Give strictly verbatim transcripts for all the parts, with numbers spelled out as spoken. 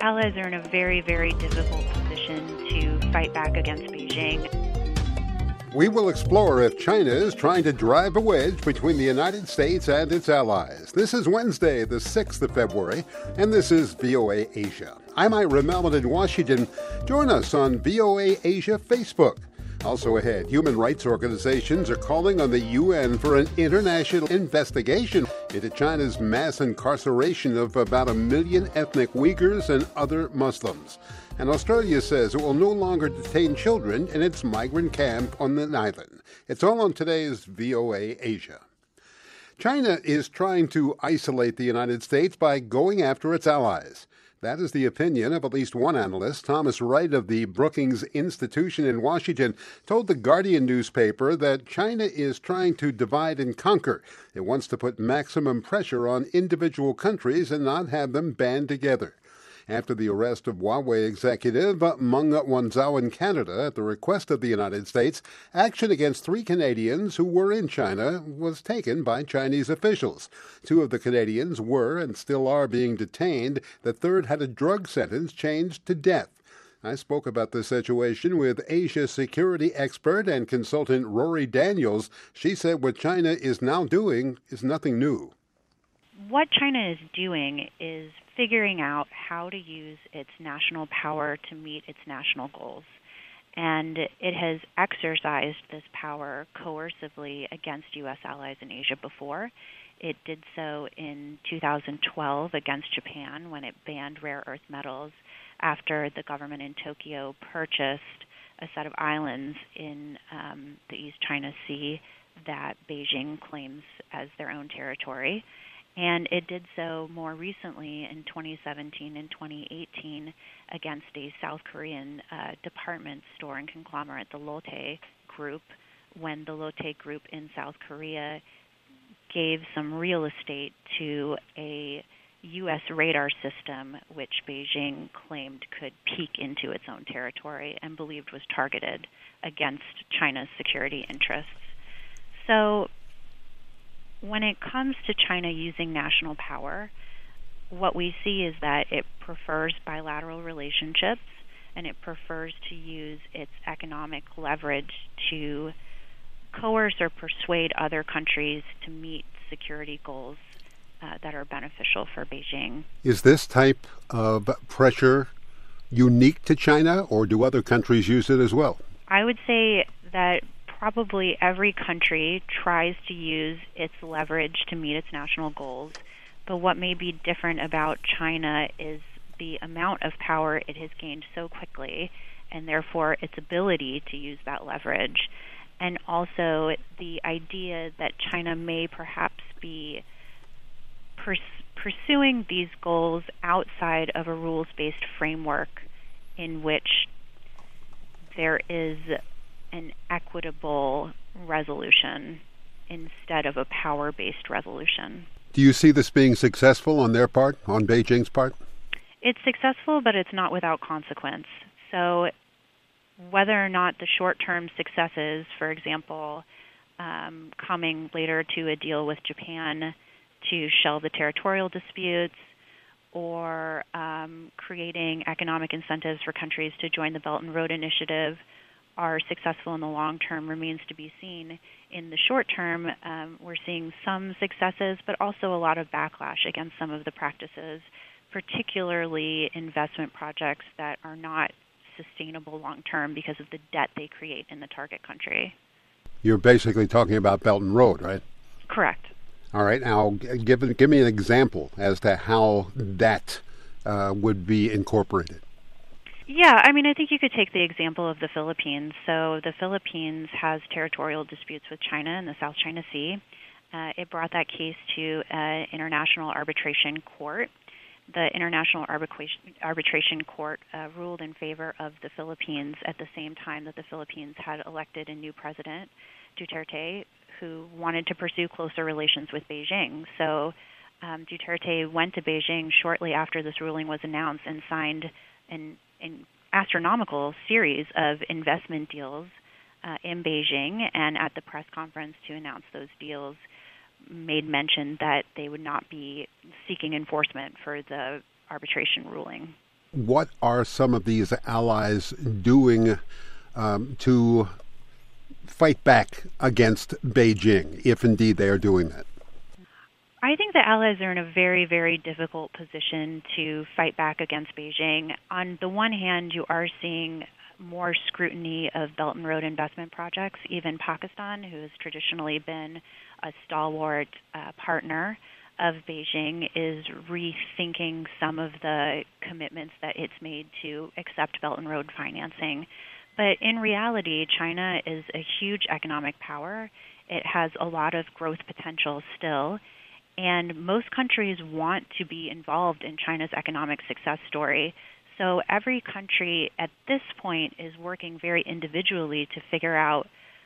allies are in a very, very difficult position to fight back against Beijing. We will explore if China is trying to drive a wedge between the United States and its allies. This is Wednesday, the sixth of February, and this is V O A Asia. I'm Ira Melvin in Washington. Join us on V O A Asia Facebook. Also ahead, human rights organizations are calling on the U N for an international investigation into China's mass incarceration of about a million ethnic Uyghurs and other Muslims. And Australia says it will no longer detain children in its migrant camp on the island. It's all on today's V O A Asia. China is trying to isolate the United States by going after its allies. That is the opinion of at least one analyst. Thomas Wright of the Brookings Institution in Washington told the Guardian newspaper that China is trying to divide and conquer. It wants to put maximum pressure on individual countries and not have them band together. After the arrest of Huawei executive Meng Wanzhou in Canada at the request of the United States, action against three Canadians who were in China was taken by Chinese officials. Two of the Canadians were and still are being detained. The third had a drug sentence changed to death. I spoke about this situation with Asia security expert and consultant Rory Daniels. She said what China is now doing is nothing new. What China is doing is figuring out how to use its national power to meet its national goals. And it has exercised this power coercively against U S allies in Asia before. It did so in two thousand twelve against Japan when it banned rare earth metals after the government in Tokyo purchased a set of islands in um, the East China Sea that Beijing claims as their own territory. And it did so more recently in twenty seventeen and twenty eighteen against a South Korean uh, department store and conglomerate, the Lotte Group, when the Lotte Group in South Korea gave some real estate to a U S radar system which Beijing claimed could peek into its own territory and believed was targeted against China's security interests. So when it comes to China using national power, what we see is that it prefers bilateral relationships and it prefers to use its economic leverage to coerce or persuade other countries to meet security goals uh, that are beneficial for Beijing. Is this type of pressure unique to China, or do other countries use it as well? I would say that probably every country tries to use its leverage to meet its national goals, but what may be different about China is the amount of power it has gained so quickly, and therefore its ability to use that leverage, and also the idea that China may perhaps be pers- pursuing these goals outside of a rules-based framework in which there is an equitable resolution instead of a power-based resolution. Do you see this being successful on their part, on Beijing's part? It's successful, but it's not without consequence. So whether or not the short-term successes, for example, um, coming later to a deal with Japan to shelve the territorial disputes, or um, creating economic incentives for countries to join the Belt and Road Initiative, are successful in the long term remains to be seen. In the short term, um, we're seeing some successes, but also a lot of backlash against some of the practices, particularly investment projects that are not sustainable long term because of the debt they create in the target country. You're basically talking about Belt and Road, right? Correct. All right. Now, give, give me an example as to how that uh, would be incorporated. Yeah, I mean, I think you could take the example of the Philippines. So the Philippines has territorial disputes with China in the South China Sea. Uh, it brought that case to an international arbitration court. The International Arbitration, Arbitration Court uh, ruled in favor of the Philippines at the same time that the Philippines had elected a new president, Duterte, who wanted to pursue closer relations with Beijing. So um, Duterte went to Beijing shortly after this ruling was announced and signed an an astronomical series of investment deals uh, in Beijing, and at the press conference to announce those deals made mention that they would not be seeking enforcement for the arbitration ruling. what are some of these allies doing um, to fight back against Beijing, if indeed they are doing that? I think the allies are in a very, very difficult position to fight back against Beijing. On the one hand, you are seeing more scrutiny of Belt and Road investment projects. Even Pakistan, who has traditionally been a stalwart uh, partner of Beijing, is rethinking some of the commitments that it's made to accept Belt and Road financing. But in reality, China is a huge economic power. It has a lot of growth potential still, and most countries want to be involved in China's economic success story. So every country at this point is working very individually to figure out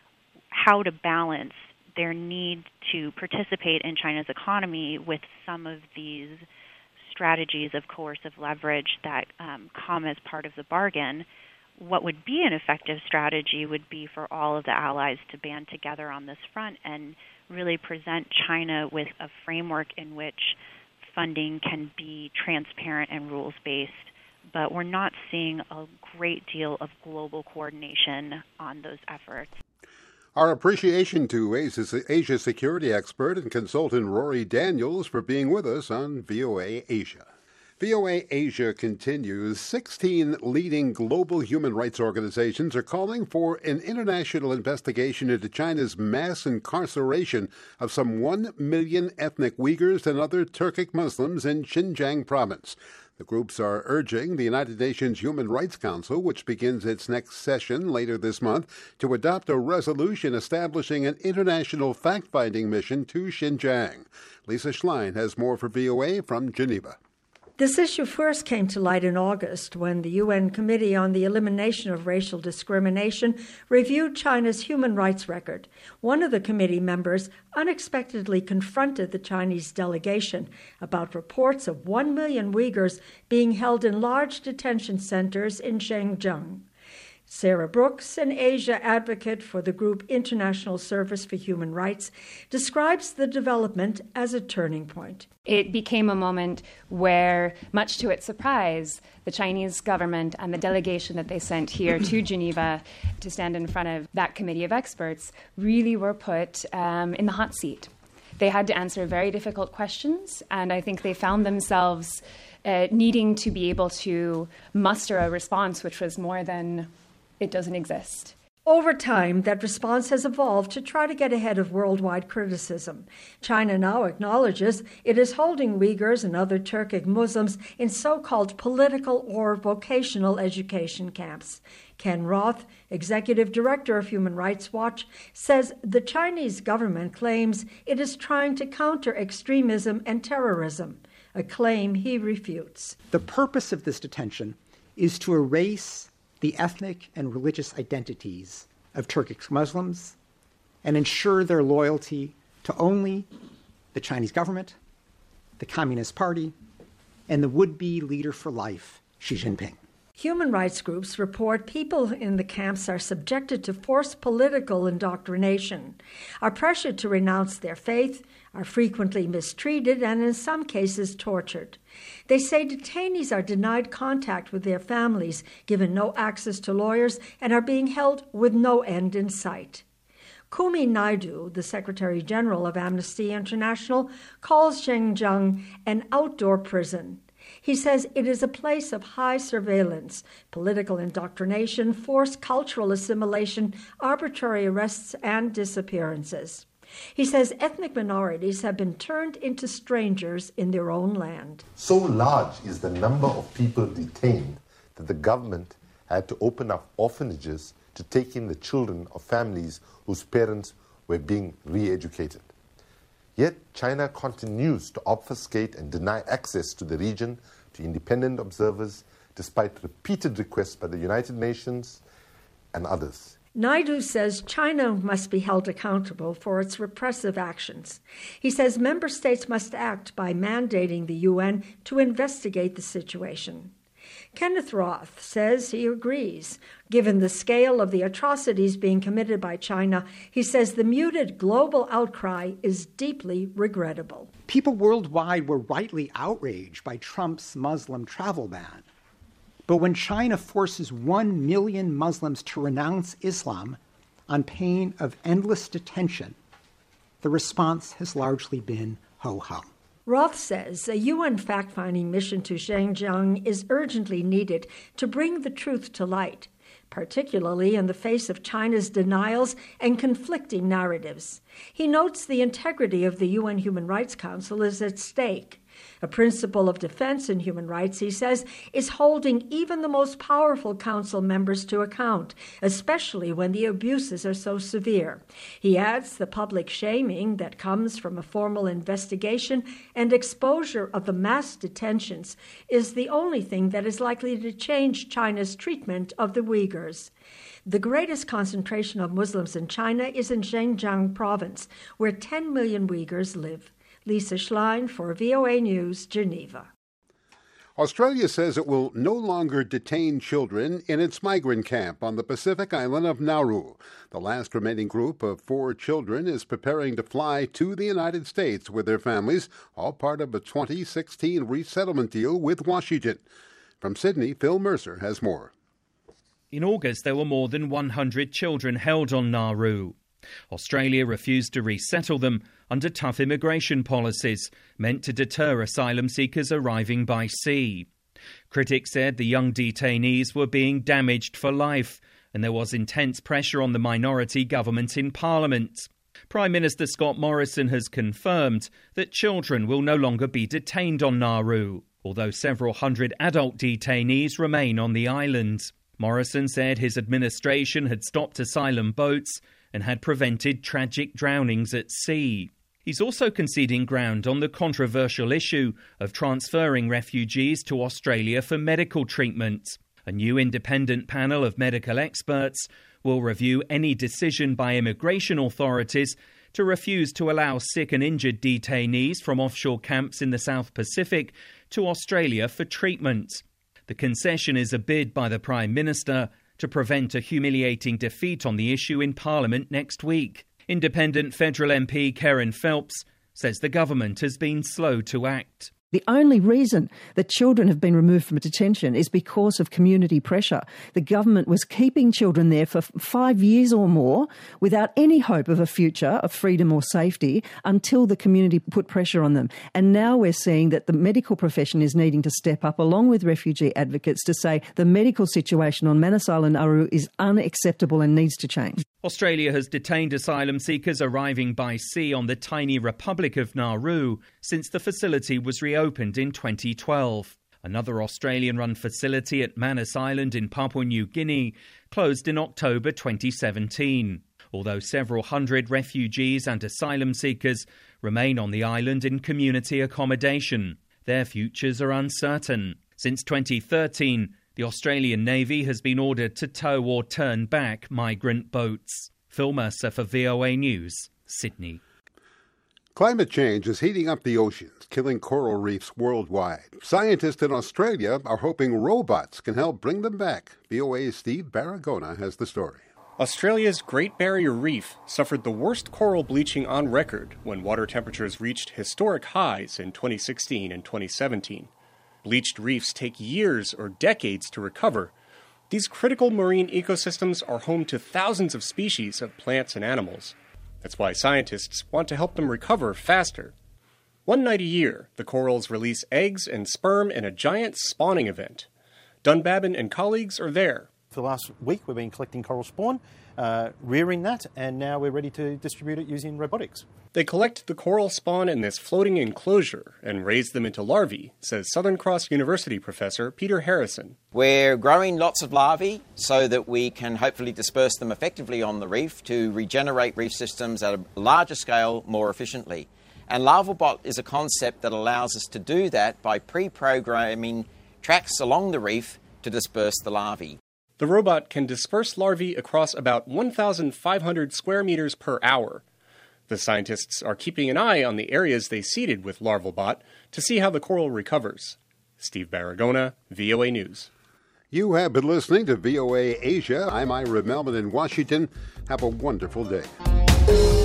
how to balance their need to participate in China's economy with some of these strategies of coercive leverage that um, come as part of the bargain. What would be an effective strategy would be for all of the allies to band together on this front and really present China with a framework in which funding can be transparent and rules-based. But we're not seeing a great deal of global coordination on those efforts. Our appreciation to Asia security expert and consultant Rory Daniels for being with us on V O A Asia. V O A Asia continues. sixteen leading global human rights organizations are calling for an international investigation into China's mass incarceration of some one million ethnic Uyghurs and other Turkic Muslims in Xinjiang province. The groups are urging the United Nations Human Rights Council, which begins its next session later this month, to adopt a resolution establishing an international fact-finding mission to Xinjiang. Lisa Schlein has more for V O A from Geneva. This issue first came to light in August when the U N Committee on the Elimination of Racial Discrimination reviewed China's human rights record. One of the committee members unexpectedly confronted the Chinese delegation about reports of one million Uyghurs being held in large detention centers in Xinjiang. Sarah Brooks, an Asia advocate for the group International Service for Human Rights, describes the development as a turning point. It became a moment where, much to its surprise, the Chinese government and the delegation that they sent here to Geneva to stand in front of that committee of experts really were put um, in the hot seat. They had to answer very difficult questions, and I think they found themselves uh, needing to be able to muster a response which was more than it doesn't exist. Over time, that response has evolved to try to get ahead of worldwide criticism. China now acknowledges it is holding Uyghurs and other Turkic Muslims in so-called political or vocational education camps. Ken Roth, executive director of Human Rights Watch, says the Chinese government claims it is trying to counter extremism and terrorism, a claim he refutes. The purpose of this detention is to erase the ethnic and religious identities of Turkic Muslims and ensure their loyalty to only the Chinese government, the Communist Party, and the would-be leader for life, Xi Jinping. Human rights groups report people in the camps are subjected to forced political indoctrination, are pressured to renounce their faith, are frequently mistreated, and in some cases tortured. They say detainees are denied contact with their families, given no access to lawyers, and are being held with no end in sight. Kumi Naidu, the Secretary General of Amnesty International, calls Xinjiang an outdoor prison. He says it is a place of high surveillance, political indoctrination, forced cultural assimilation, arbitrary arrests, and disappearances. He says ethnic minorities have been turned into strangers in their own land. So large is the number of people detained that the government had to open up orphanages to take in the children of families whose parents were being re-educated. Yet China continues to obfuscate and deny access to the region to independent observers, despite repeated requests by the United Nations and others. Naidu says China must be held accountable for its repressive actions. He says member states must act by mandating the U N to investigate the situation. Kenneth Roth says he agrees. Given the scale of the atrocities being committed by China, he says the muted global outcry is deeply regrettable. People worldwide were rightly outraged by Trump's Muslim travel ban. But when China forces one million Muslims to renounce Islam on pain of endless detention, the response has largely been ho-hum. Roth says a U N fact-finding mission to Xinjiang is urgently needed to bring the truth to light, particularly in the face of China's denials and conflicting narratives. He notes the integrity of the U N Human Rights Council is at stake. A principle of defense in human rights, he says, is holding even the most powerful council members to account, especially when the abuses are so severe. He adds the public shaming that comes from a formal investigation and exposure of the mass detentions is the only thing that is likely to change China's treatment of the Uyghurs. The greatest concentration of Muslims in China is in Xinjiang province, where ten million Uyghurs live. Lisa Schlein for V O A News, Geneva. Australia says it will no longer detain children in its migrant camp on the Pacific island of Nauru. The last remaining group of four children is preparing to fly to the United States with their families, all part of a twenty sixteen resettlement deal with Washington. From Sydney, Phil Mercer has more. In August, there were more than one hundred children held on Nauru. Australia refused to resettle them under tough immigration policies meant to deter asylum seekers arriving by sea. Critics said the young detainees were being damaged for life, and there was intense pressure on the minority government in Parliament. Prime Minister Scott Morrison has confirmed that children will no longer be detained on Nauru, although several hundred adult detainees remain on the island. Morrison said his administration had stopped asylum boats and had prevented tragic drownings at sea. He's also conceding ground on the controversial issue of transferring refugees to Australia for medical treatment. A new independent panel of medical experts will review any decision by immigration authorities to refuse to allow sick and injured detainees from offshore camps in the South Pacific to Australia for treatment. The concession is a bid by the Prime Minister to prevent a humiliating defeat on the issue in Parliament next week. Independent federal M P Karen Phelps says the government has been slow to act. The only reason that children have been removed from detention is because of community pressure. The government was keeping children there for five years or more without any hope of a future of freedom or safety until the community put pressure on them. And now we're seeing that the medical profession is needing to step up along with refugee advocates to say the medical situation on Manus Island, Nauru is unacceptable and needs to change. Australia has detained asylum seekers arriving by sea on the tiny Republic of Nauru since the facility was reopened in twenty twelve. Another Australian-run facility at Manus Island in Papua New Guinea closed in October twenty seventeen, although several hundred refugees and asylum seekers remain on the island in community accommodation. Their futures are uncertain. Since twenty thirteen, the Australian Navy has been ordered to tow or turn back migrant boats. Phil Mercer for V O A News, Sydney. Climate change is heating up the oceans, killing coral reefs worldwide. Scientists in Australia are hoping robots can help bring them back. V O A's Steve Baragona has the story. Australia's Great Barrier Reef suffered the worst coral bleaching on record when water temperatures reached historic highs in twenty sixteen and twenty seventeen. Bleached reefs take years or decades to recover. These critical marine ecosystems are home to thousands of species of plants and animals. That's why scientists want to help them recover faster. One night a year, the corals release eggs and sperm in a giant spawning event. Dunbabin and colleagues are there. For the last week, we've been collecting coral spawn, uh, rearing that, and now we're ready to distribute it using robotics. They collect the coral spawn in this floating enclosure and raise them into larvae, says Southern Cross University professor Peter Harrison. We're growing lots of larvae so that we can hopefully disperse them effectively on the reef to regenerate reef systems at a larger scale more efficiently. And LarvaBot is a concept that allows us to do that by pre-programming tracks along the reef to disperse the larvae. The robot can disperse larvae across about one thousand five hundred square meters per hour. The scientists are keeping an eye on the areas they seeded with LarvaBot to see how the coral recovers. Steve Baragona, V O A News. You have been listening to V O A Asia. I'm Ira Melman in Washington. Have a wonderful day.